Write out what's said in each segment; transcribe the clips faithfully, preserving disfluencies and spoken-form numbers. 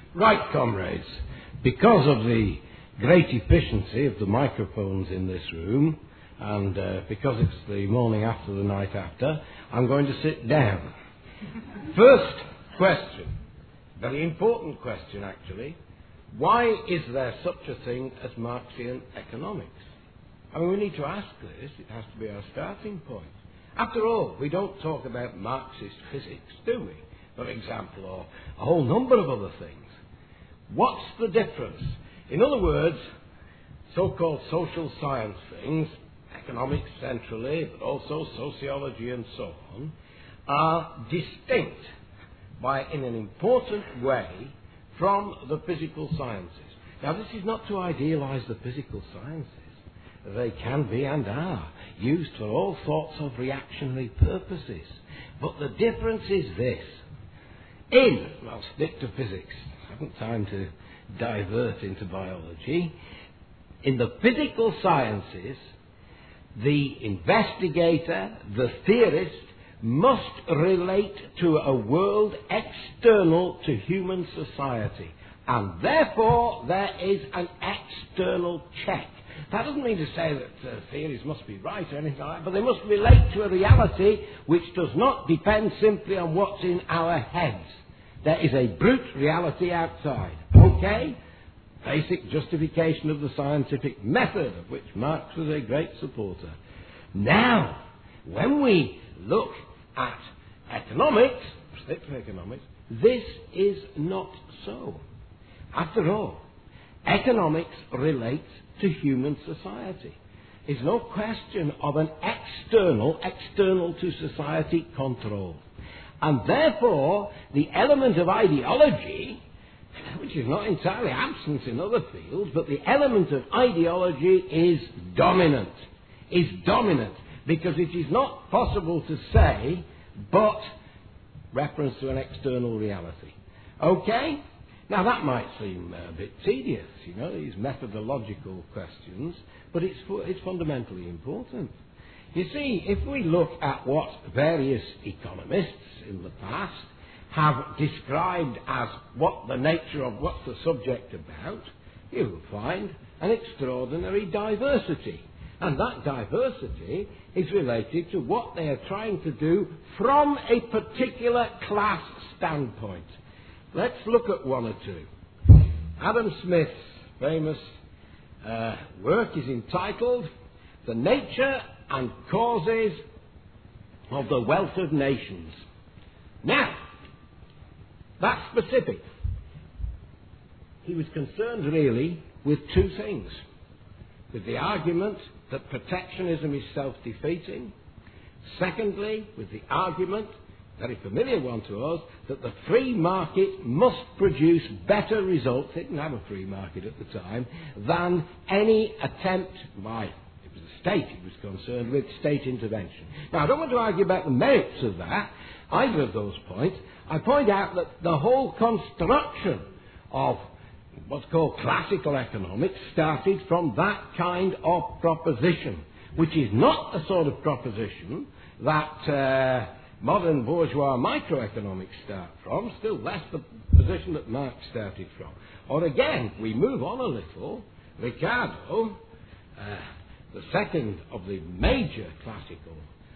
Right, comrades, because of the great efficiency of the microphones in this room, and uh, because it's the morning after the night after, I'm going to sit down. First question, very important question actually, why is there such a thing as Marxian economics? I mean, we need to ask this, it has to be our starting point. After all, we don't talk about Marxist physics, do we, for example, or a whole number of other things. What's the difference? In other words, so-called social science things, economics centrally, but also sociology and so on, are distinct by, in an important way, from the physical sciences. Now, this is not to idealize the physical sciences. They can be and are used for all sorts of reactionary purposes. But the difference is this. In, I'll stick to physics, I haven't time to divert into biology. In the physical sciences, the investigator, the theorist, must relate to a world external to human society. And therefore, there is an external check. That doesn't mean to say that uh, theories must be right or anything like that, but they must relate to a reality which does not depend simply on what's in our heads. There is a brute reality outside. Okay? Basic justification of the scientific method, of which Marx was a great supporter. Now, when we look at economics, stick to economics, this is not so. After all, economics relates to human society. It's no question of an external, external to society control. And therefore, the element of ideology, which is not entirely absent in other fields, but the element of ideology is dominant. Is dominant. Because it is not possible to say, but reference to an external reality. Okay? Now that might seem a bit tedious, you know, these methodological questions, but it's, it's fundamentally important. You see, if we look at what various economists in the past have described as what the nature of what's the subject about, you will find an extraordinary diversity. And that diversity is related to what they are trying to do from a particular class standpoint. Let's look at one or two. Adam Smith's famous uh, work is entitled The Nature and Causes of the Wealth of Nations. Now, that's specific. He was concerned really with two things. With the argument that protectionism is self-defeating. Secondly, with the argument, very familiar one to us, that the free market must produce better results, it didn't have a free market at the time, than any attempt by, it was the state he was concerned with, state intervention. Now, I don't want to argue about the merits of that, either of those points. I point out that the whole construction of what's called classical economics started from that kind of proposition, which is not the sort of proposition that uh, modern bourgeois microeconomics start from, still less the position that Marx started from. Or again, we move on a little, Ricardo, uh, the second of the major classical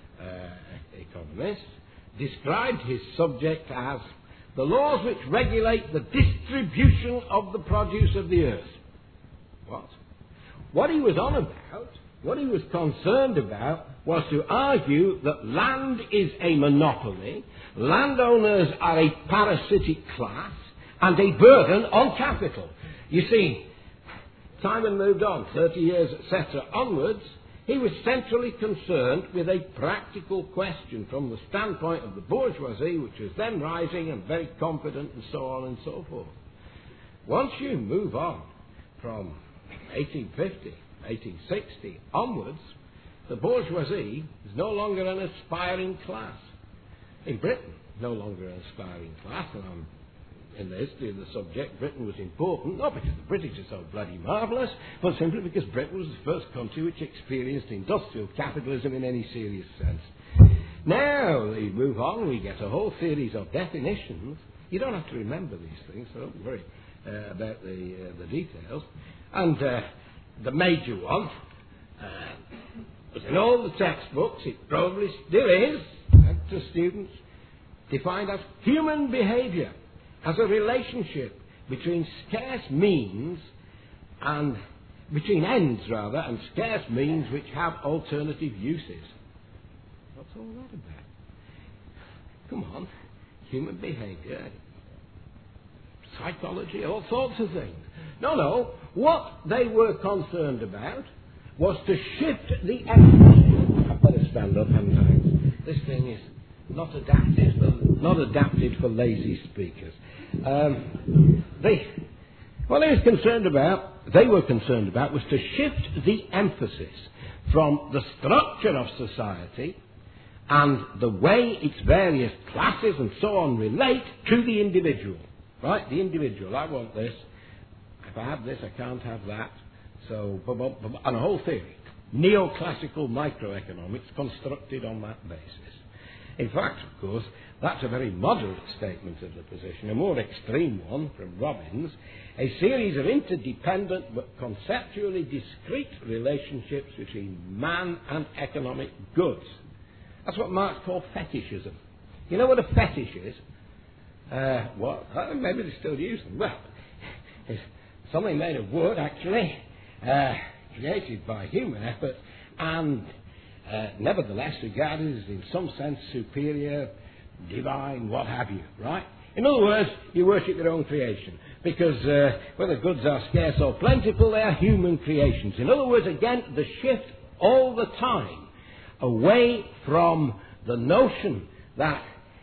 uh, economists, described his subject as the laws which regulate the distribution of the produce of the earth. What? What he was on about, what he was concerned about, was to argue that land is a monopoly, landowners are a parasitic class, and a burden on capital. You see, time had moved on, thirty years, et cetera, onwards. He was centrally concerned with a practical question from the standpoint of the bourgeoisie, which was then rising and very confident and so on and so forth. Once you move on from eighteen fifty, eighteen sixty onwards, the bourgeoisie is no longer an aspiring class. In Britain, no longer an aspiring class, and I'm in the history of the subject, Britain was important, not because the British are so bloody marvellous, but simply because Britain was the first country which experienced industrial capitalism in any serious sense. Now, we move on, we get a whole series of definitions. You don't have to remember these things, so don't worry. uh, about the, uh, the details. And uh, the major one uh, was in all the textbooks, it probably still is, uh, to students, defined as human behaviour as a relationship between scarce means and between ends rather and scarce means which have alternative uses. What's all that about? Come on, human behaviour, psychology, all sorts of things. No, no, what they were concerned about was to shift the emphasis. I've got to stand up, haven't I? This thing is not adapted for, not adapted for lazy speakers. Um, they, what they was concerned about, they were concerned about, was to shift the emphasis from the structure of society and the way its various classes and so on relate to the individual. Right? The individual. I want this. If I have this, I can't have that. So, and a whole theory. Neoclassical microeconomics constructed on that basis. In fact, of course, that's a very moderate statement of the position. A more extreme one from Robbins, a series of interdependent but conceptually discrete relationships between man and economic goods. That's what Marx called fetishism. You know what a fetish is? Uh, what? Uh, maybe they still use them. Well, it's something made of wood, actually, uh, created by human effort, and uh, nevertheless regarded as in some sense superior, divine, what have you, right? In other words, you worship your own creation, because uh, whether goods are scarce or plentiful, they are human creations. In other words, again, the shift all the time away from the notion that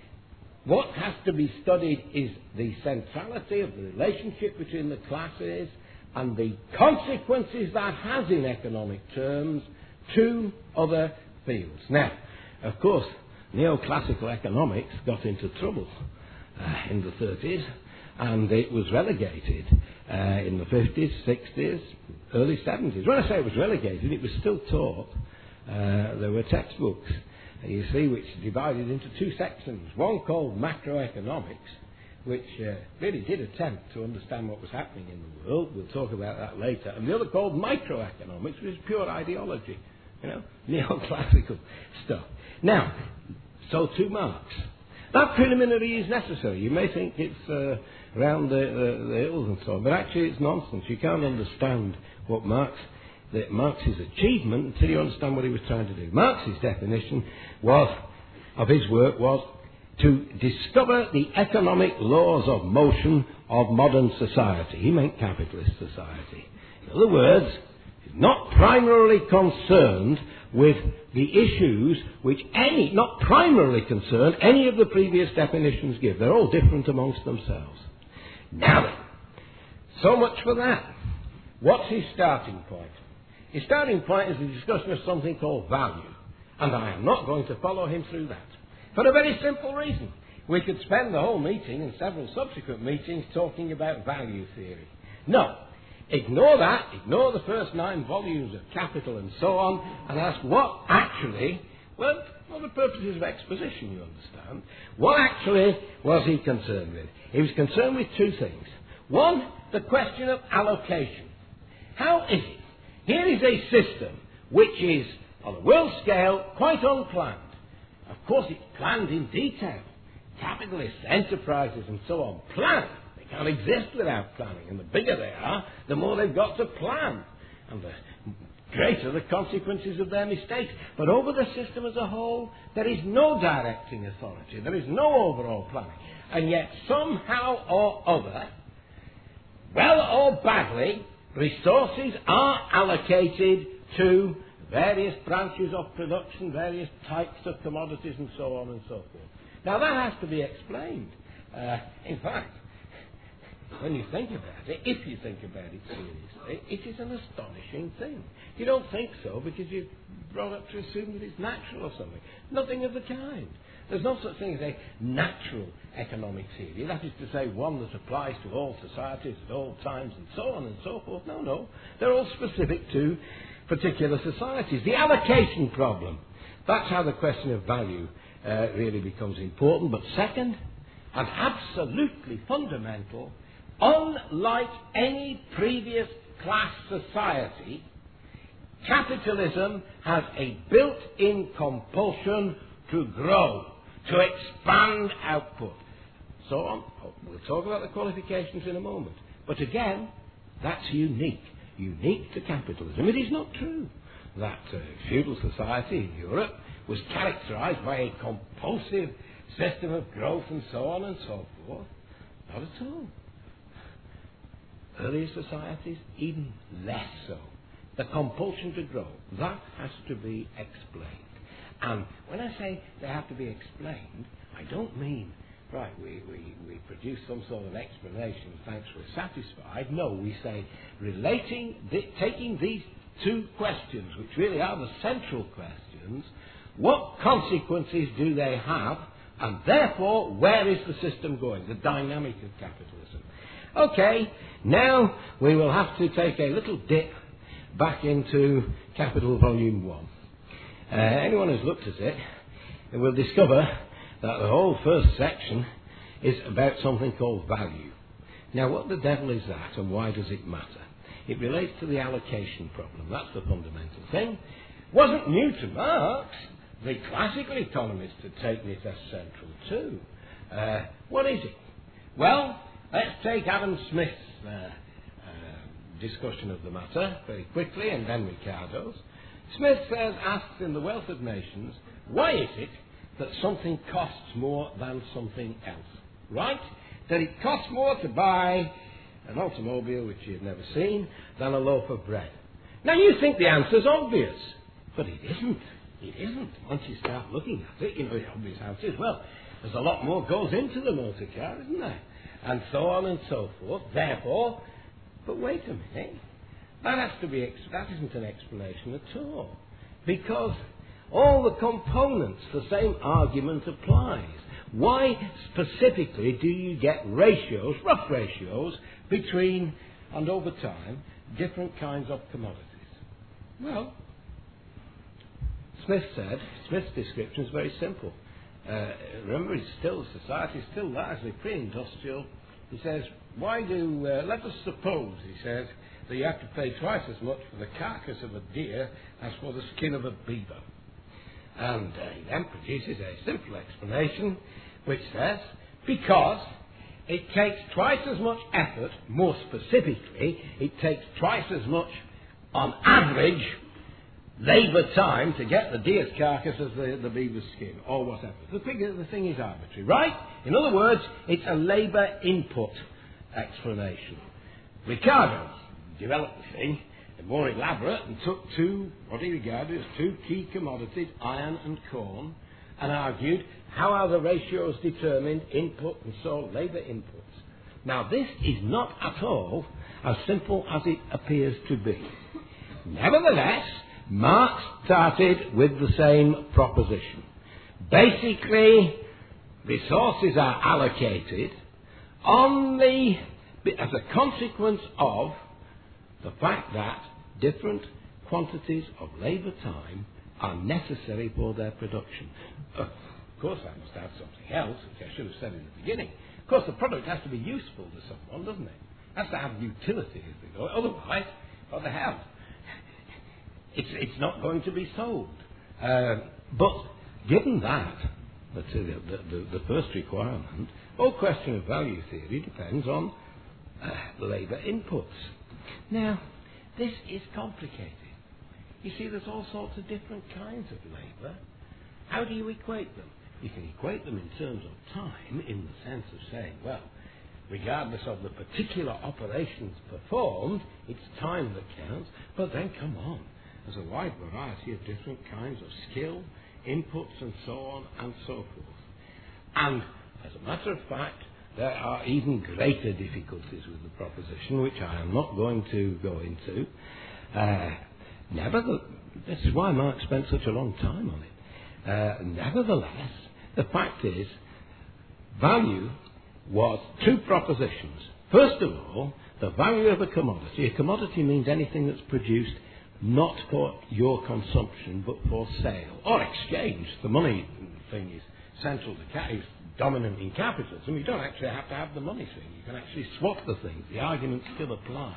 what has to be studied is the centrality of the relationship between the classes and the consequences that has in economic terms to other fields. Now, of course, neoclassical economics got into trouble uh, in the thirties, and it was relegated uh, in the fifties, sixties, early seventies. When I say it was relegated, it was still taught. Uh, there were textbooks, you see, which divided into two sections. One called macroeconomics, which uh, really did attempt to understand what was happening in the world. We'll talk about that later. And the other called microeconomics, which is pure ideology, you know, neoclassical stuff. Now, so to Marx. That preliminary is necessary. You may think it's uh, around the, the, the hills and so on, but actually it's nonsense. You can't understand what Marx, the, Marx's achievement until you understand what he was trying to do. Marx's definition was, of his work was to discover the economic laws of motion of modern society. He meant capitalist society. In other words, he's not primarily concerned with the issues which any, not primarily concerned, any of the previous definitions give. They're all different amongst themselves. Now then, so much for that. What's his starting point? His starting point is the discussion of something called value. And I am not going to follow him through that. For a very simple reason. We could spend the whole meeting and several subsequent meetings talking about value theory. No. Ignore that, ignore the first nine volumes of Capital and so on, and ask what actually, well, for the purposes of exposition, you understand, what actually was he concerned with? He was concerned with two things. One, the question of allocation. How is it? Here is a system which is, on a world scale, quite unplanned. Of course, it's planned in detail. Capitalists, enterprises, and so on, plan. They can't exist without planning. And the bigger they are, the more they've got to plan. And the greater the consequences of their mistakes. But over the system as a whole, there is no directing authority. There is no overall planning. And yet, somehow or other, well or badly, resources are allocated to various branches of production, various types of commodities, and so on and so forth. Now, that has to be explained. Uh, in fact, when you think about it, if you think about it seriously, it is an astonishing thing. You don't think so because you're brought up to assume that it's natural or something. Nothing of the kind. There's no such thing as a natural economic theory. That is to say, one that applies to all societies at all times and so on and so forth. No, no. They're all specific to particular societies. The allocation problem. That's how the question of value uh, really becomes important. But second, and absolutely fundamental, unlike any previous class society, capitalism has a built-in compulsion to grow, to expand output. So on. We'll talk about the qualifications in a moment. But again, that's unique. Unique to capitalism. It is not true that uh, feudal society in Europe was characterized by a compulsive system of growth and so on and so forth. Not at all. Earlier societies, even less so. The compulsion to grow, that has to be explained. And when I say they have to be explained, I don't mean, right, we, we, we produce some sort of explanation, thanks, we're satisfied. No, we say relating, the, taking these two questions, which really are the central questions, what consequences do they have, and therefore, where is the system going, the dynamic of capitalism? Okay, now we will have to take a little dip back into Capital Volume one. Uh, anyone who's looked at it will discover that the whole first section is about something called value. Now, what the devil is that, and why does it matter? It relates to the allocation problem. That's the fundamental thing. Wasn't new to Marx. The classical economists had taken it as central too. Uh, what is it? Well, let's take Adam Smith's uh, uh, discussion of the matter very quickly, and then Ricardo's. Smith says, asks in The Wealth of Nations, why is it that something costs more than something else? Right? That it costs more to buy an automobile, which you've never seen, than a loaf of bread. Now, you think the answer's obvious, but it isn't. It isn't. Once you start looking at it, you know, the obvious answer is, well, there's a lot more goes into the motor car, isn't there? And so on and so forth. Therefore, but wait a minute, that has to be, ex- that isn't an explanation at all. Because all the components, the same argument applies. Why specifically do you get ratios, rough ratios, between, and over time, different kinds of commodities? Well, Smith said, Smith's description is very simple. Uh, remember, it's still, society is still largely pre-industrial. He says, why do, uh, let us suppose, he says, that you have to pay twice as much for the carcass of a deer as for the skin of a beaver. And uh, he then produces a simple explanation which says, because it takes twice as much effort, more specifically, it takes twice as much, on average, labour time to get the deer's carcass as the, the beaver's skin, or whatever. The thing, the thing is arbitrary, right? In other words, it's a labour input explanation. Ricardo developed the thing, more elaborate, and took two, what he regarded as two key commodities, iron and corn, and argued how are the ratios determined, input and so labour inputs. Now, this is not at all as simple as it appears to be. Nevertheless, Marx started with the same proposition. Basically, resources are allocated on the, as a consequence of the fact that different quantities of labour time are necessary for their production. Uh, of course, I must add something else, which I should have said in the beginning. Of course, the product has to be useful to someone, doesn't it? It has to have utility, as they go. Otherwise, what the hell? It's, it's not going to be sold. Uh, but given that, let's say the, the, the first requirement, all question of value theory depends on uh, labour inputs. Now, this is complicated. You see, there's all sorts of different kinds of labour. How do you equate them? You can equate them in terms of time, in the sense of saying, well, regardless of the particular operations performed, it's time that counts. But then, come on, there's a wide variety of different kinds of skill, inputs, and so on and so forth. And, as a matter of fact, there are even greater difficulties with the proposition, which I am not going to go into. Uh, nevertheless, this is why Marx spent such a long time on it. Uh, nevertheless, the fact is, value was two propositions. First of all, the value of a commodity. A commodity means anything that's produced not for your consumption, but for sale or exchange. The money thing is central to ca- is dominant in capitalism, you don't actually have to have the money thing. You can actually swap the things. The argument still applies.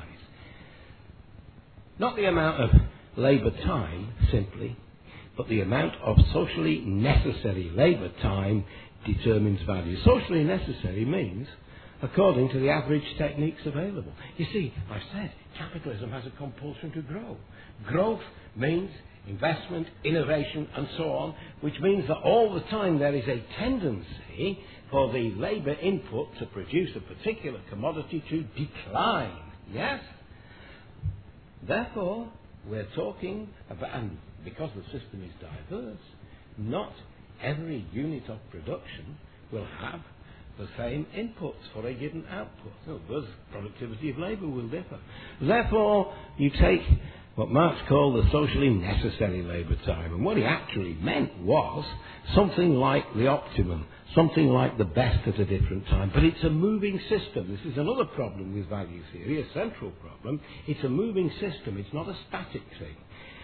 Not the amount of labour time, simply, but the amount of socially necessary labour time determines value. Socially necessary means according to the average techniques available. You see, I've said capitalism has a compulsion to grow. Growth means investment, innovation, and so on, which means that all the time there is a tendency for the labour input to produce a particular commodity to decline. Yes? Therefore, we're talking about, and because the system is diverse, not every unit of production will have the same inputs for a given output. So thus, productivity of labour will differ. Therefore, you take what Marx called the socially necessary labour time, and what he actually meant was something like the optimum, something like the best at a different time. But it's a moving system. This is another problem with value theory, a central problem. It's a moving system. It's not a static thing.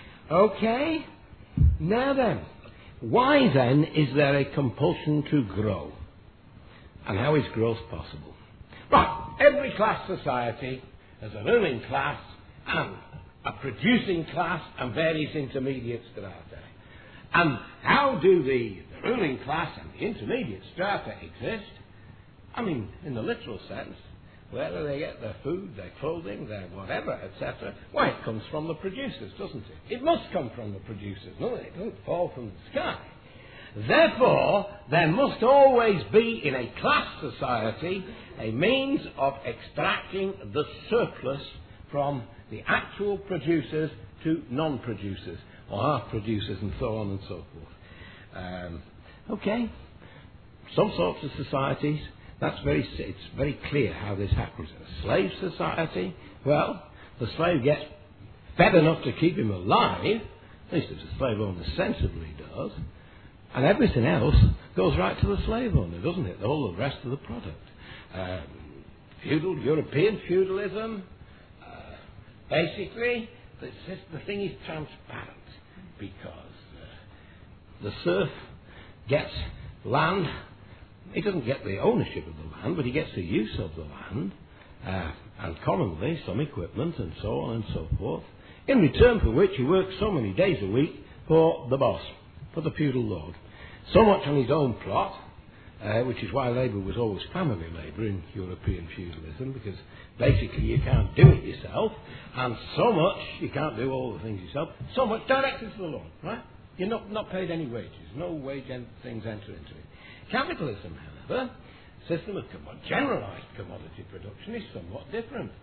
Okay? Now then, why then is there a compulsion to grow? And how is growth possible? Right, every class society has a ruling class and a producing class and various intermediate strata. And how do the, the ruling class and the intermediate strata exist? I mean, in the literal sense, where do they get their food, their clothing, their whatever, et cetera? Why, it comes from the producers, doesn't it? It must come from the producers. No, it doesn't fall from the sky. Therefore, there must always be in a class society a means of extracting the surplus from the actual producers to non-producers, or half-producers, and so on and so forth. Um, okay, some sorts of societies, that's very, it's very clear how this happens. A slave society, well, the slave gets fed enough to keep him alive, at least if the slave owner sensibly does, and everything else goes right to the slave owner, doesn't it? All the rest of the product. Um, feudal, European feudalism, uh, basically, the, the thing is transparent because uh, the serf gets land. He doesn't get the ownership of the land, but he gets the use of the land, uh, and commonly some equipment and so on and so forth, in return for which he works so many days a week for the boss, for the feudal lord. So much on his own plot, uh, which is why labour was always family labour in European feudalism, because basically you can't do it yourself, and so much, you can't do all the things yourself, so much directed to the lord, right? You're not, not paid any wages, no wage en- things enter into it. Capitalism, however, system of com- generalised commodity production is somewhat different.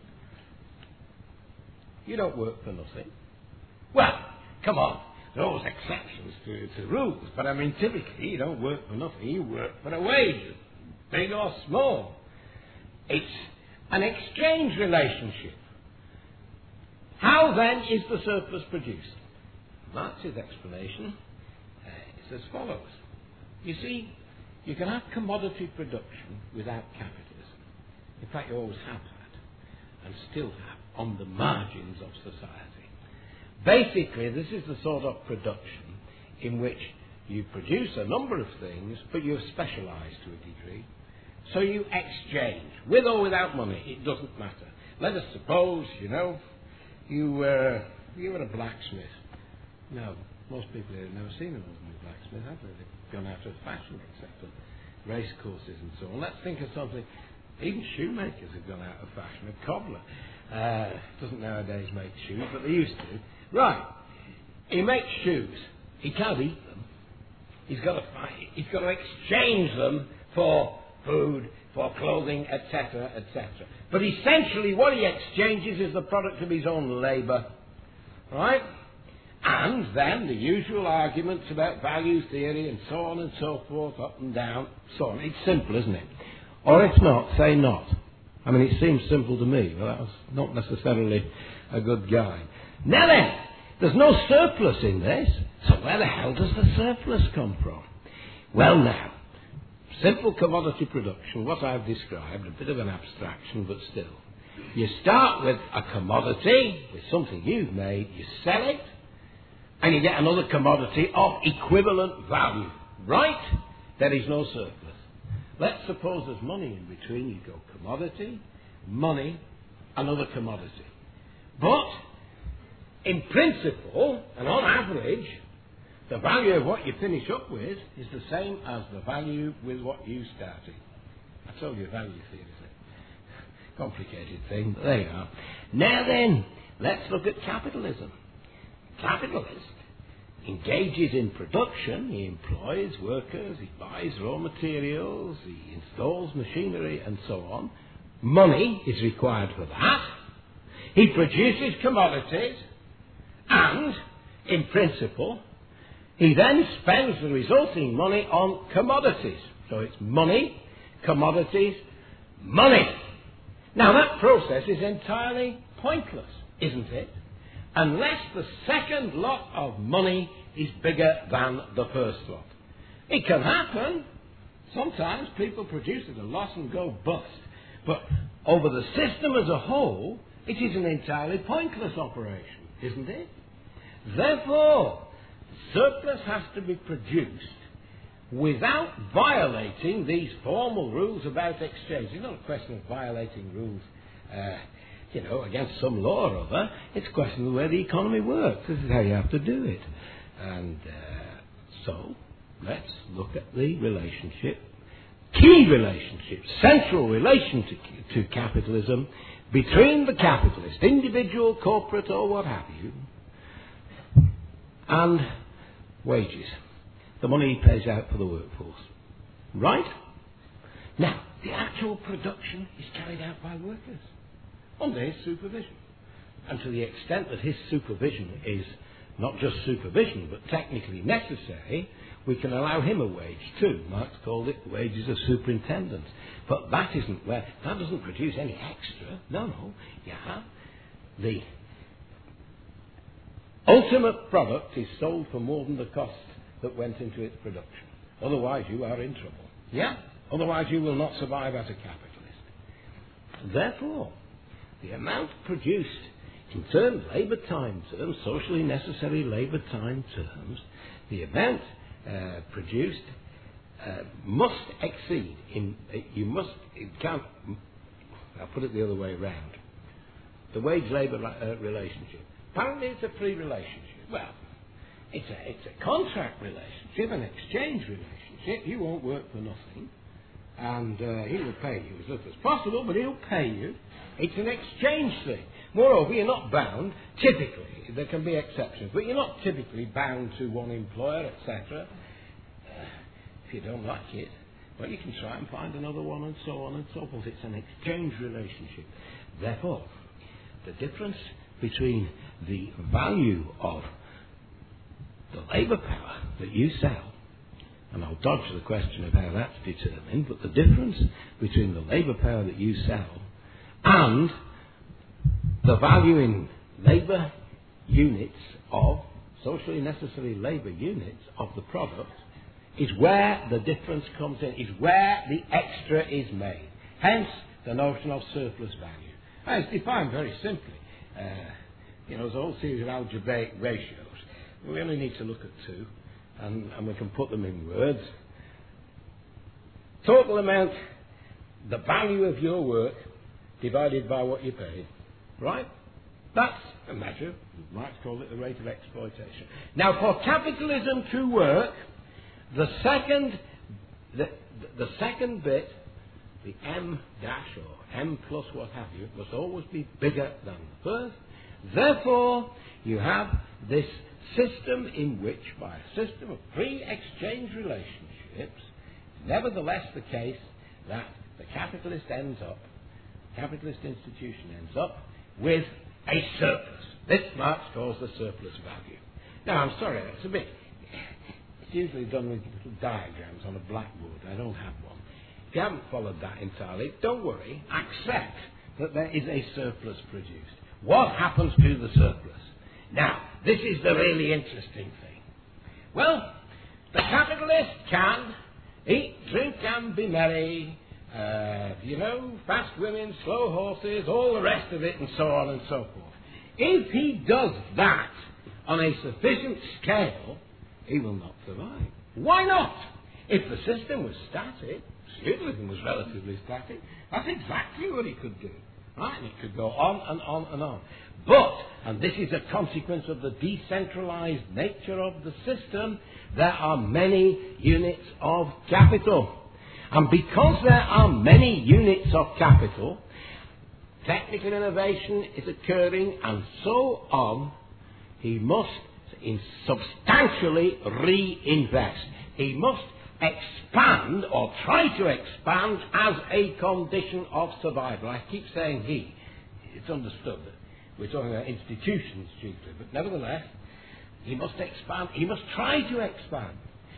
You don't work for nothing. Well, come on. There are always exceptions to, to rules, but I mean, typically you don't work for nothing, you work for a wage, big or small. It's an exchange relationship. How then is the surplus produced? Marx's explanation uh, is as follows. You see, you can have commodity production without capitalism. In fact, you always have had, and still have, on the margins of society. Basically, this is the sort of production in which you produce a number of things, but you're specialised to a degree. So you exchange, with or without money, it doesn't matter. Let us suppose, you know, you were, you were a blacksmith. No, most people here have never seen an ordinary blacksmith, have they? They've gone out of fashion, except for race courses and so on. Let's think of something. Even shoemakers have gone out of fashion. A cobbler uh, doesn't nowadays make shoes, but they used to. Right. He makes shoes. He can't eat them. He's got to fight. He's got to exchange them for food, for clothing, et cetera, et cetera. But essentially, what he exchanges is the product of his own labour, right? And then the usual arguments about value theory and so on and so forth, up and down, so on. It's simple, isn't it? Or if not, say not. I mean, it seems simple to me, but that was not necessarily a good guide. Now then, there's no surplus in this, so where the hell does the surplus come from? Well now, simple commodity production, what I've described, a bit of an abstraction, but still. You start with a commodity, with something you've made, you sell it, and you get another commodity of equivalent value. Right? There is no surplus. let's suppose there's money in between. You go commodity, money, another commodity. But, in principle, and on average, the value of what you finish up with is the same as the value with what you started. I told you value theory is a complicated thing, but there you are. Now then, let's look at capitalism. Capitalist engages in production, he employs workers, he buys raw materials, he installs machinery and so on. Money is required for that. He produces commodities and, in principle, he then spends the resulting money on commodities. So it's money, commodities, money. Now that process is entirely pointless, isn't it? Unless the second lot of money is bigger than the first lot. It can happen. Sometimes people produce at a loss and go bust. But over the system as a whole, it is an entirely pointless operation, isn't it? Therefore, surplus has to be produced without violating these formal rules about exchange. It's not a question of violating rules, uh, you know, against some law or other. It's a question of the way the economy works. This is how you have to do it. And uh, so, let's look at the relationship, key relationship, central relation to, to capitalism between the capitalist, individual, corporate, or what have you, and wages, the money he pays out for the workforce. Right? Now, the actual production is carried out by workers under his supervision. And to the extent that his supervision is not just supervision, but technically necessary, we can allow him a wage too. Marx called it wages of superintendence. But that isn't where, that doesn't produce any extra. No, no. You have the ultimate product is sold for more than the cost that went into its production. Otherwise you are in trouble. Yeah? Otherwise you will not survive as a capitalist. Therefore, the amount produced in terms, labour time terms, socially necessary labour time terms, the amount uh, produced uh, must exceed, in, uh, you must, it can't, I'll put it the other way around, the wage-labour uh, relationship. Apparently it's a free relationship. Well, it's a, it's a contract relationship, an exchange relationship. You won't work for nothing, and uh, he will pay you as little as possible, but he'll pay you. It's an exchange thing. Moreover, you're not bound, typically, there can be exceptions, but you're not typically bound to one employer, et cetera. Uh, if you don't like it, well, you can try and find another one, and so on and so forth. It's an exchange relationship. Therefore, the difference between the value of the labour power that you sell, and I'll dodge the question of how that's determined, but the difference between the labour power that you sell and the value in labour units of, socially necessary labour units of the product, is where the difference comes in, is where the extra is made. Hence, the notion of surplus value. And it's defined very simply. Uh, you know, there's a whole series of algebraic ratios. We only need to look at two, and, and we can put them in words. Total amount, the value of your work, divided by what you paid. Right? That's a measure. Marx called it the rate of exploitation. Now, for capitalism to work, the second, the, the second bit, the M dash or M plus what have you, must always be bigger than the first. Therefore, you have this system in which, by a system of free exchange relationships, nevertheless the case that the capitalist ends up, capitalist institution ends up with a surplus. This Marx calls the surplus value. Now, I'm sorry, it's a bit, it's usually done with little diagrams on a blackboard. I don't have one. If you haven't followed that entirely, don't worry. Accept that there is a surplus produced. What happens to the surplus? Now, this is the really interesting thing. Well, the capitalist can eat, drink, and be merry. Uh, you know, fast women, slow horses, all the rest of it, and so on and so forth. If he does that on a sufficient scale, he will not survive. Why not? If the system was static, feudalism was relatively static. That's exactly what he could do. Right? And it could go on and on and on. But, and this is a consequence of the decentralized nature of the system, there are many units of capital. And because there are many units of capital, technical innovation is occurring and so on, he must in substantially reinvest. He must expand or try to expand as a condition of survival. I keep saying he. It's understood that we're talking about institutions chiefly, but nevertheless, he must expand. He must try to expand.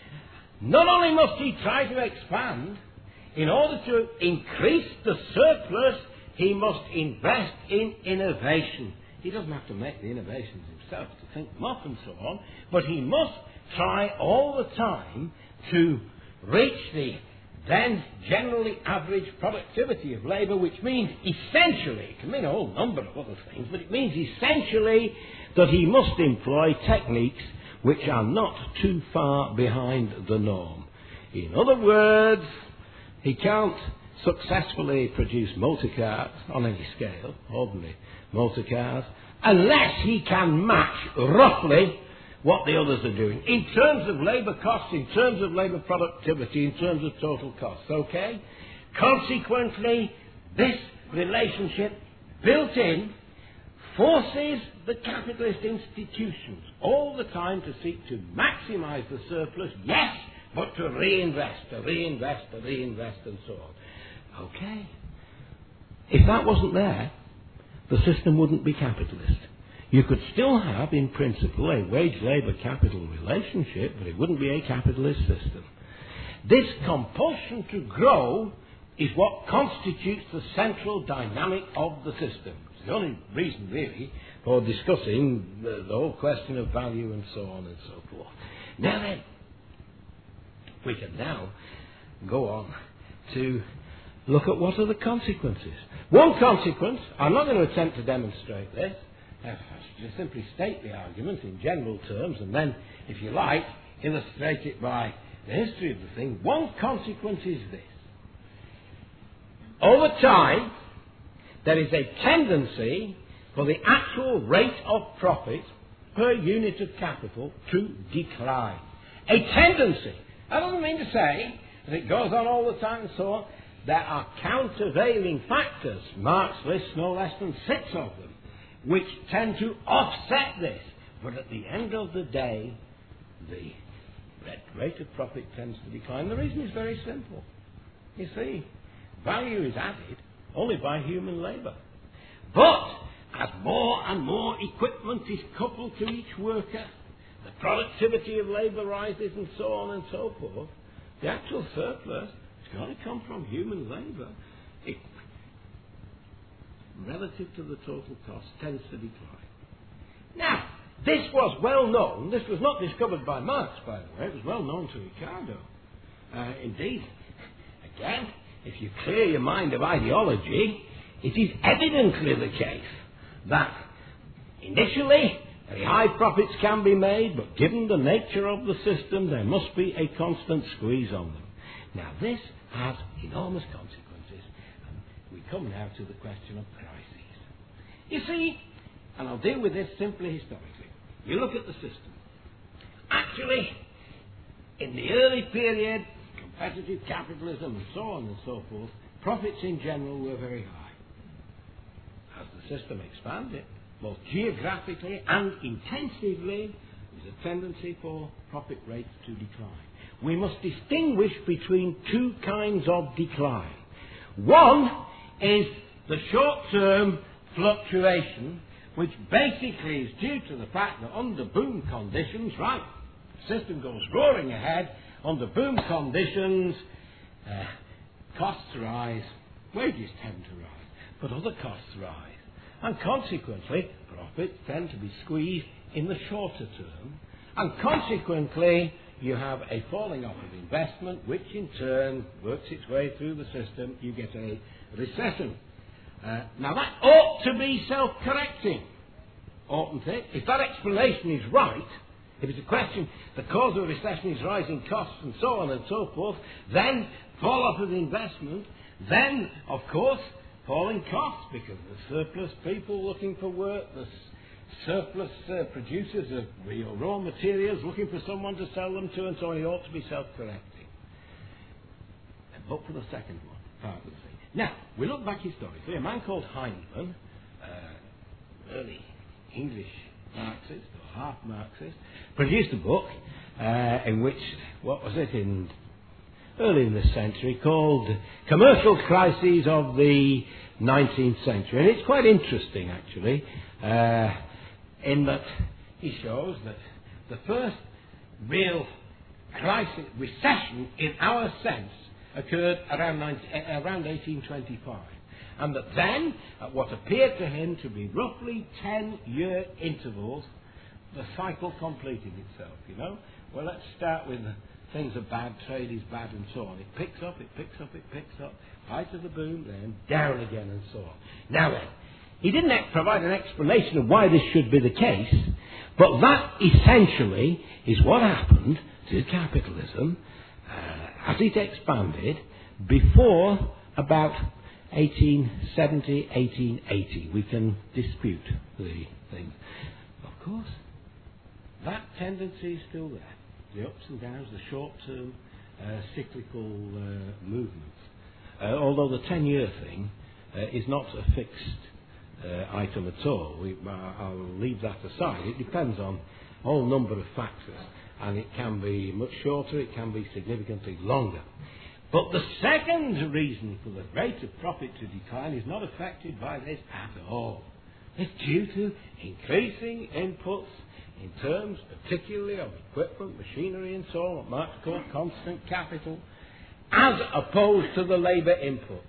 Not only must he try to expand, in order to increase the surplus, he must invest in innovation. He doesn't have to make the innovations himself to think them up and so on, but he must try all the time to reach the then generally average productivity of labour, which means essentially, it can mean a whole number of other things, but it means essentially that he must employ techniques which are not too far behind the norm. In other words, he can't successfully produce motor cars on any scale, ordinary motor cars, unless he can match roughly what the others are doing in terms of labour costs, in terms of labour productivity, in terms of total costs, okay? Consequently, this relationship built in forces the capitalist institutions all the time to seek to maximise the surplus, yes, but to reinvest, to reinvest, to reinvest and so on. Okay. If that wasn't there, the system wouldn't be capitalist. You could still have, in principle, a wage-labour-capital relationship, but it wouldn't be a capitalist system. This compulsion to grow is what constitutes the central dynamic of the system. It's the only reason, really, for discussing the, the whole question of value and so on and so forth. Now then, we can now go on to look at what are the consequences. One consequence, I'm not going to attempt to demonstrate this, I just simply state the argument in general terms and then, if you like, illustrate it by the history of the thing. One consequence is this. Over time, there is a tendency for the actual rate of profit per unit of capital to decline. A tendency. That doesn't mean to say that it goes on all the time and so on. There are countervailing factors, Marx lists no less than six of them, which tend to offset this. But at the end of the day, the rate of profit tends to decline. The reason is very simple. You see, value is added only by human labour. But as more and more equipment is coupled to each worker, the productivity of labour rises and so on and so forth, the actual surplus is going to come from human labour. It, relative to the total cost, tends to decline. Now, this was well known. This was not discovered by Marx, by the way. It was well known to Ricardo. Uh, indeed, again, if you clear your mind of ideology, it is evidently the case that initially very high profits can be made, but given the nature of the system, there must be a constant squeeze on them. Now, this has enormous consequences. We come now to the question of crises. You see, and I'll deal with this simply historically. You look at the system. Actually, in the early period, competitive capitalism and so on and so forth, profits in general were very high. As the system expanded, both geographically and intensively, there's a tendency for profit rates to decline. We must distinguish between two kinds of decline. One is the short-term fluctuation, which basically is due to the fact that under boom conditions, right, the system goes roaring ahead, under boom conditions, uh, costs rise, wages tend to rise, but other costs rise. And consequently, profits tend to be squeezed in the shorter term, and consequently, you have a falling off of investment, which in turn works its way through the system. You get a recession. Uh, now that ought to be self-correcting, oughtn't it? If that explanation is right, if it's a question, the cause of a recession is rising costs and so on and so forth, then fall off of investment, then, of course, falling costs because the surplus people looking for work, the s- surplus uh, producers of real raw materials looking for someone to sell them to, and so on. It ought to be self-correcting. But for the second one, part of the thing. Now, we look back historically. A man called Heinemann, uh, early English Marxist or half Marxist, produced a book uh, in which, what was it, in early in this century, called Commercial Crises of the nineteenth Century. And it's quite interesting, actually, uh, in that he shows that the first real crisis, recession in our sense, occurred around, nineteen, around eighteen twenty-five. And that then, at what appeared to him to be roughly ten-year intervals, the cycle completed itself, you know. Well, let's start with things are bad, trade is bad, and so on. It picks up, it picks up, it picks up, height of the boom, then down again, and so on. Now then, he didn't ex- provide an explanation of why this should be the case, but that essentially is what happened to capitalism uh, as it expanded before about eighteen seventy, eighteen eighty. We can dispute the thing. Of course, that tendency is still there. The ups and downs, the short-term uh, cyclical uh, movements. Uh, although the ten-year thing uh, is not a fixed uh, item at all. We, uh, I'll leave that aside. It depends on a whole number of factors, and it can be much shorter, it can be significantly longer. But the second reason for the rate of profit to decline is not affected by this at all. It's due to increasing inputs in terms particularly of equipment, machinery and so on, what Marx called constant capital, as opposed to the labour inputs.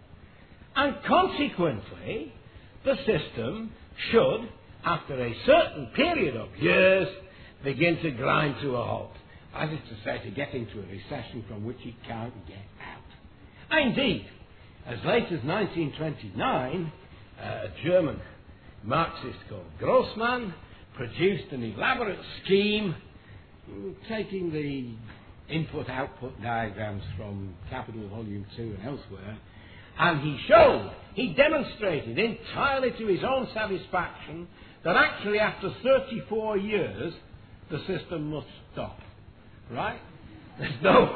And consequently, the system should, after a certain period of years, begin to grind to a halt. As is to say, to get into a recession from which it can't get out. Indeed, as late as nineteen twenty-nine, uh, a German Marxist called Grossmann produced an elaborate scheme taking the input-output diagrams from Capital Volume two and elsewhere, and he showed, he demonstrated entirely to his own satisfaction that actually after thirty-four years the system must stop. Right? There's no...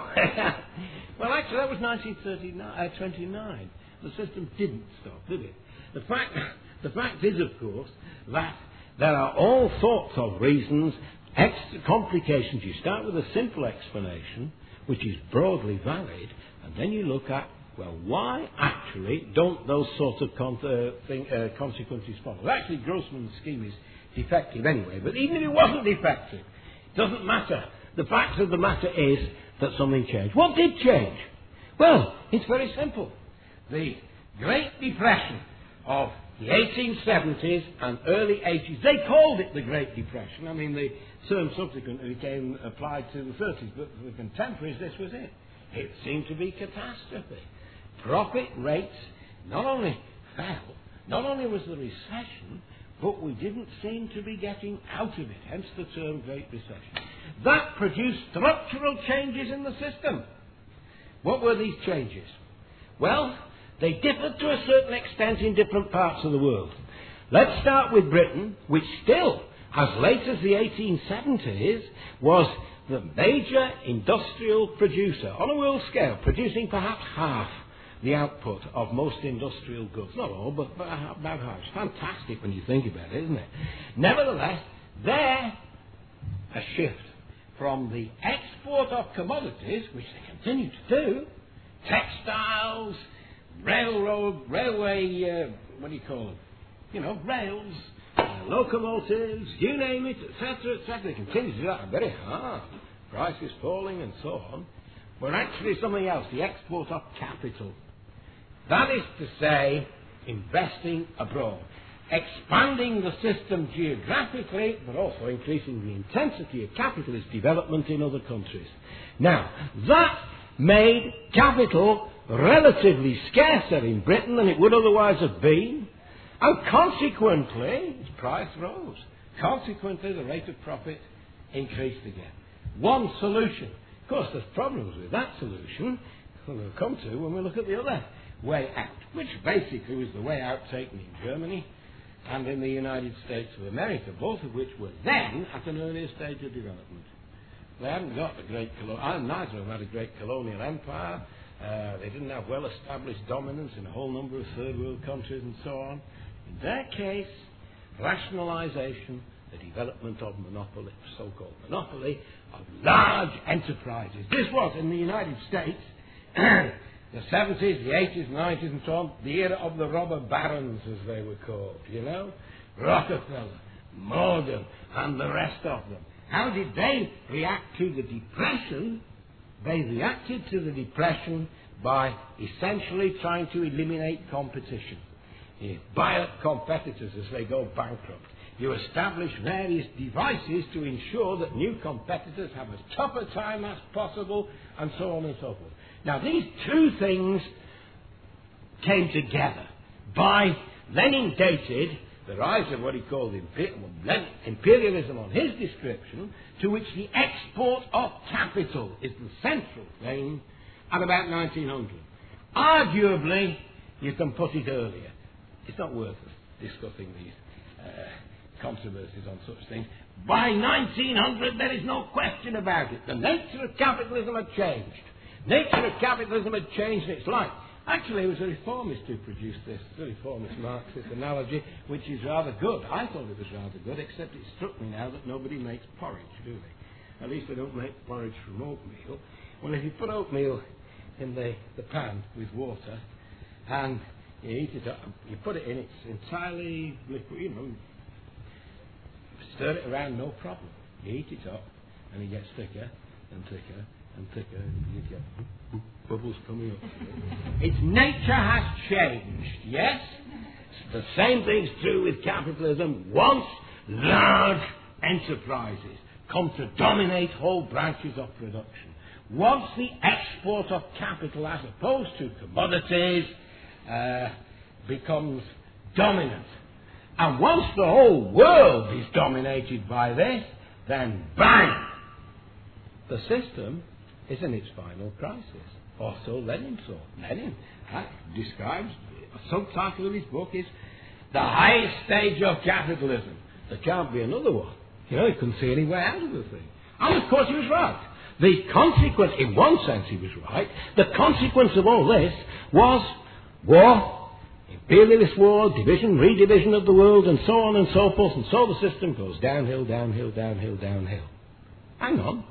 well, actually, that was nineteen twenty-nine. The system didn't stop, did it? The fact, the fact is, of course, that there are all sorts of reasons, extra complications. You start with a simple explanation, which is broadly valid, and then you look at, well, why actually don't those sorts of con- uh, thing, uh, consequences follow? Well, actually, Grossman's scheme is defective anyway, but even if it wasn't defective, it doesn't matter. The fact of the matter is that something changed. What did change? Well, it's very simple. The Great Depression of the eighteen seventies and early eighties, they called it the Great Depression. I mean, the term subsequently became applied to the thirties, but for the contemporaries, this was it. It seemed to be catastrophe. Profit rates not only fell, not only was the recession, but we didn't seem to be getting out of it, hence the term Great Recession. That produced structural changes in the system. What were these changes? Well, they differed to a certain extent in different parts of the world. Let's start with Britain, which still, as late as the eighteen seventies, was the major industrial producer on a world scale, producing perhaps half the output of most industrial goods. Not all, but about half. It's fantastic when you think about it, isn't it? Nevertheless, there, a shift from the export of commodities, which they continue to do, textiles, railroad, railway, uh, what do you call them? You know, rails, uh, locomotives, you name it, et cetera, et cetera. They continue to do that very hard. Prices falling and so on. But actually something else, the export of capital. That is to say, investing abroad. Expanding the system geographically, but also increasing the intensity of capitalist development in other countries. Now, that made capital relatively scarcer in Britain than it would otherwise have been, and consequently, its price rose. Consequently, the rate of profit increased again. One solution. Of course, there's problems with that solution. we'll come to when we look at the other way out, which basically was the way out taken in Germany and in the United States of America, both of which were then at an earlier stage of development. They hadn't got a great colonial, neither of them had a great colonial empire. Uh, they didn't have well-established dominance in a whole number of third world countries and so on. In their case, rationalization, the development of monopoly, so-called monopoly, of large enterprises. This was, in the United States, the seventies, the eighties, nineties and so on, the era of the robber barons, as they were called, you know? Rockefeller, Morgan, and the rest of them. How did they react to the Depression? They reacted to the Depression by essentially trying to eliminate competition. You buy up competitors as they go bankrupt. You establish various devices to ensure that new competitors have as tough a time as possible, and so on and so forth. Now, these two things came together by Lenin dated the rise of what he called imperialism on his description, to which the export of capital is the central thing, at about nineteen hundred. Arguably, you can put it earlier. It's not worth discussing these uh, controversies on such things. By nineteen hundred, there is no question about it. The nature of capitalism had changed. Nature of capitalism had changed its life. Actually, it was a reformist who produced this, the reformist Marxist analogy, which is rather good. I thought it was rather good, except it struck me now that nobody makes porridge, do they? At least they don't make porridge from oatmeal. Well, if you put oatmeal in the, the pan with water, and you heat it up, you put it in, it's entirely liquid, you know, stir it around, no problem. You heat it up, and it gets thicker and thicker and thicker, and you get bubbles coming up. Its nature has changed, yes? The same thing's true with capitalism. Once large enterprises come to dominate whole branches of production, once the export of capital as opposed to commodities uh, becomes dominant, and once the whole world is dominated by this, then bang! The system is in its final crisis. Or so Lenin saw. Lenin uh, describes, a subtitle of his book is The Highest Stage of Capitalism. There can't be another one. You know, he couldn't see any way out of the thing. And of course he was right. The consequence, in one sense he was right, the consequence of all this was war, imperialist war, division, redivision of the world, and so on and so forth, and so the system goes downhill, downhill, downhill, downhill. Hang on.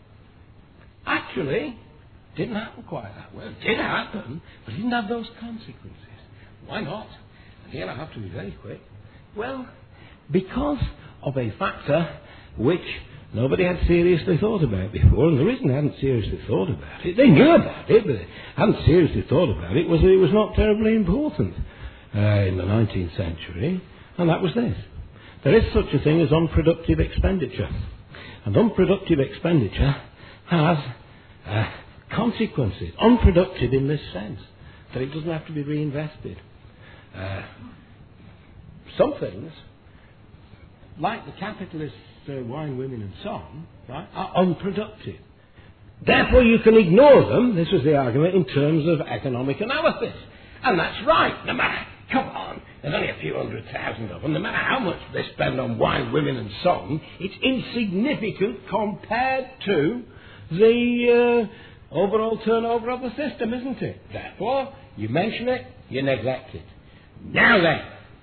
Actually, didn't happen quite that way. It did happen, but it didn't have those consequences. Why not? And here I have to be very quick. Well, because of a factor which nobody had seriously thought about before, and the reason they hadn't seriously thought about it, they knew about it, but they hadn't seriously thought about it, was that it was not terribly important uh, in the nineteenth century, and that was this. There is such a thing as unproductive expenditure. And unproductive expenditure has uh, consequences. Unproductive in this sense, that it doesn't have to be reinvested. Uh, some things, like the capitalist uh, wine, women and so on, right, are unproductive. Therefore you can ignore them, this was the argument, in terms of economic analysis. And that's right, no matter, come on, there's only a few hundred thousand of them, no matter how much they spend on wine, women and so on, it's insignificant compared to the uh, overall turnover of the system, isn't it? Therefore, you mention it, you neglect it. Now then,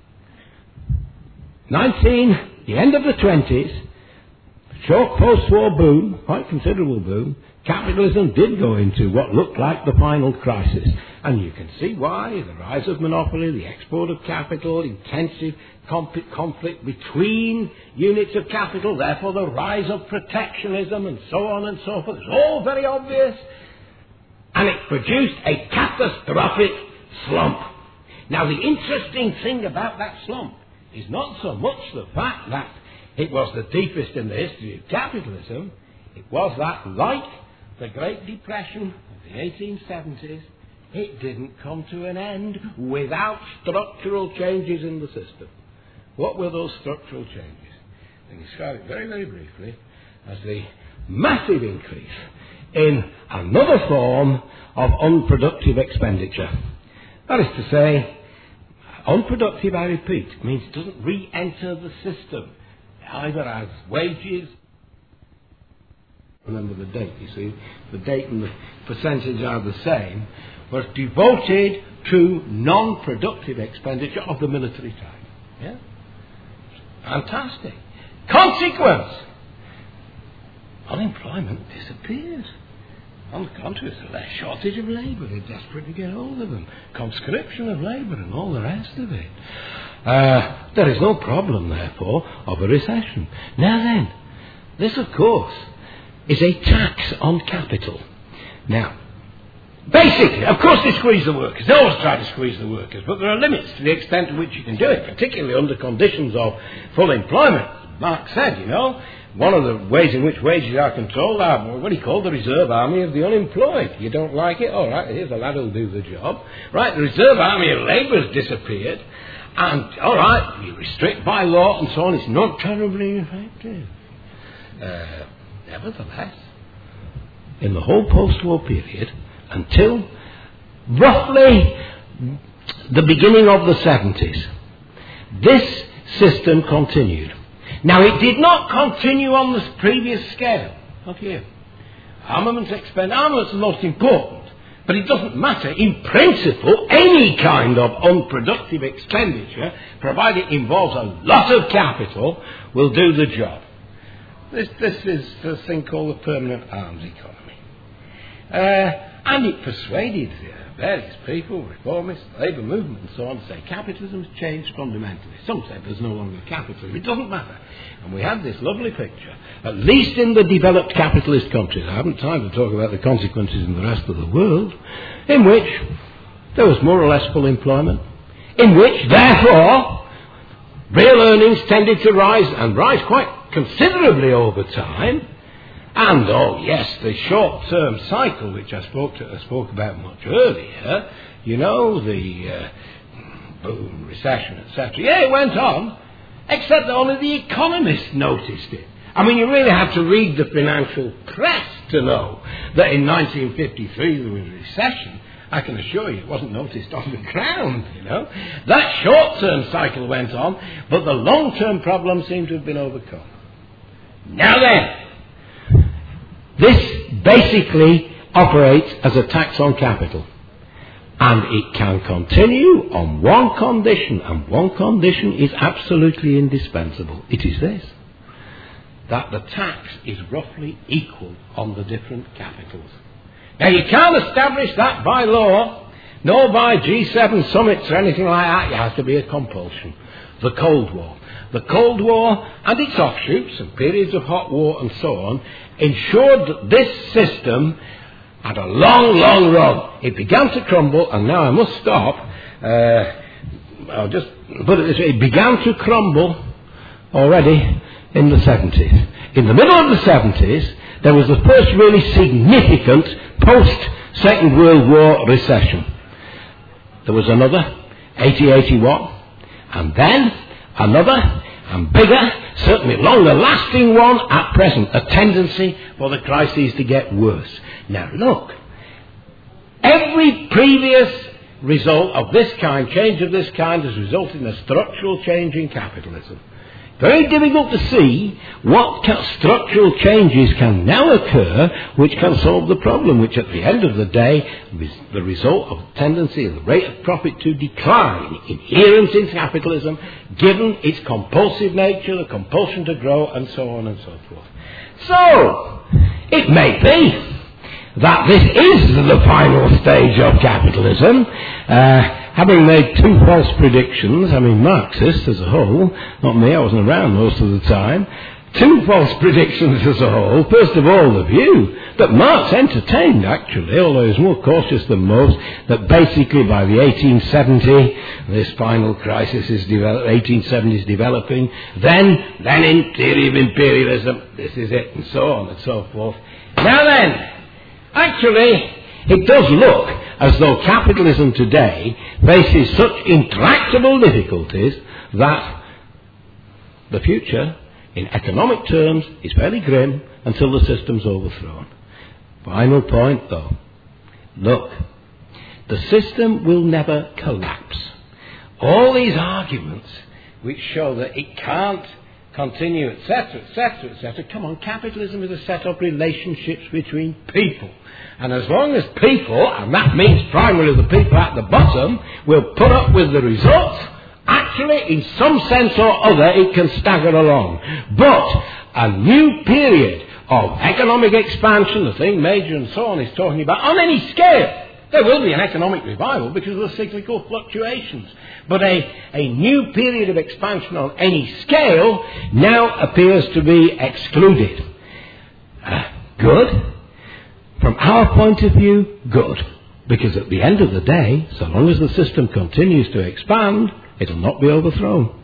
nineteen, the end of the twenties, short post-war boom, quite considerable boom, capitalism did go into what looked like the final crisis. And you can see why. The rise of monopoly, the export of capital, intensive comp- conflict between units of capital, therefore the rise of protectionism and so on and so forth. It's all very obvious. And it produced a catastrophic slump. Now the interesting thing about that slump is not so much the fact that it was the deepest in the history of capitalism. It was that, like the Great Depression of the eighteen seventies, it didn't come to an end without structural changes in the system. What were those structural changes? I describe it very, very briefly as the massive increase in another form of unproductive expenditure. That is to say, unproductive, I repeat, means it doesn't re-enter the system, either as wages. Remember the date, you see, the date and the percentage are the same, was devoted to non-productive expenditure of the military type. Yeah? Fantastic. Consequence, unemployment disappears. On the contrary, there's a less shortage of labour. They're desperate to get hold of them. Conscription of labour and all the rest of it. Uh, there is no problem, therefore, of a recession. Now then, this, of course, is a tax on capital. Now, basically, of course they squeeze the workers. They always try to squeeze the workers, but there are limits to the extent to which you can do it, particularly under conditions of full employment. Marx said, you know, one of the ways in which wages are controlled are what he called the reserve army of the unemployed. You don't like it? All right, here's a lad who'll do the job. Right, the reserve army of labour has disappeared, and, all right, you restrict by law and so on. It's not terribly effective. Uh, nevertheless, in the whole post-war period, until roughly the beginning of the seventies, this system continued. Now, it did not continue on the previous scale. Look here. Armaments expend. Armaments are most important. But it doesn't matter. In principle, any kind of unproductive expenditure, provided it involves a lot of capital, will do the job. This, this is the thing called the permanent arms economy. Uh, and it persuaded uh, various people, reformists, labour movement and so on, to say capitalism has changed fundamentally. Some said there's no longer capitalism. It doesn't matter. And we had this lovely picture, at least in the developed capitalist countries. I haven't time to talk about the consequences in the rest of the world, in which there was more or less full employment, in which, therefore, real earnings tended to rise, and rise quite considerably over time. And, oh yes, the short-term cycle, which I spoke to, I spoke about much earlier, you know, the uh, boom, recession, et cetera. Yeah, it went on, except that only the economists noticed it. I mean, you really have to read the financial press to know that in nineteen fifty-three there was a recession. I can assure you it wasn't noticed on the ground, you know. That short-term cycle went on, but the long-term problem seemed to have been overcome. Now then, this basically operates as a tax on capital. And it can continue on one condition, and one condition is absolutely indispensable. It is this: that the tax is roughly equal on the different capitals. Now, you can't establish that by law, nor by G seven summits or anything like that. It has to be a compulsion. The Cold War. The Cold War and its offshoots and periods of hot war and so on ensured that this system had a long, long run. It began to crumble, and now I must stop. Uh, I'll just put it this way. It began to crumble already in the seventies. In the middle of the seventies, there was the first really significant post-Second World War recession. There was another, eighty eighty-one, and then another, and bigger, certainly longer-lasting one at present, a tendency for the crises to get worse. Now look, every previous result of this kind, change of this kind, has resulted in a structural change in capitalism. Very difficult to see what structural changes can now occur which can solve the problem, which at the end of the day is the result of a tendency of the rate of profit to decline, inherent in capitalism, given its compulsive nature, the compulsion to grow, and so on and so forth. So, it may be that this is the final stage of capitalism. Uh, having made two false predictions, I mean Marxists as a whole, not me, I wasn't around most of the time, two false predictions as a whole. First of all, the view that Marx entertained, actually, although he was more cautious than most, that basically by the eighteen seventy, this final crisis is developed, eighteen seventy is developing, then Lenin, theory of imperialism, this is it, and so on and so forth. Now then, actually, it does look as though capitalism today faces such intractable difficulties that the future, in economic terms, is fairly grim until the system's overthrown. Final point though. Look, the system will never collapse. All these arguments which show that it can't continue, et cetera, et cetera, et cetera. Come on, capitalism is a set of relationships between people. And as long as people, and that means primarily the people at the bottom, will put up with the results, actually, in some sense or other, it can stagger along. But a new period of economic expansion, the thing Major and so on is talking about, on any scale, there will be an economic revival because of the cyclical fluctuations. But a, a new period of expansion on any scale now appears to be excluded. Uh, good. From our point of view, good. Because at the end of the day, so long as the system continues to expand, it will not be overthrown.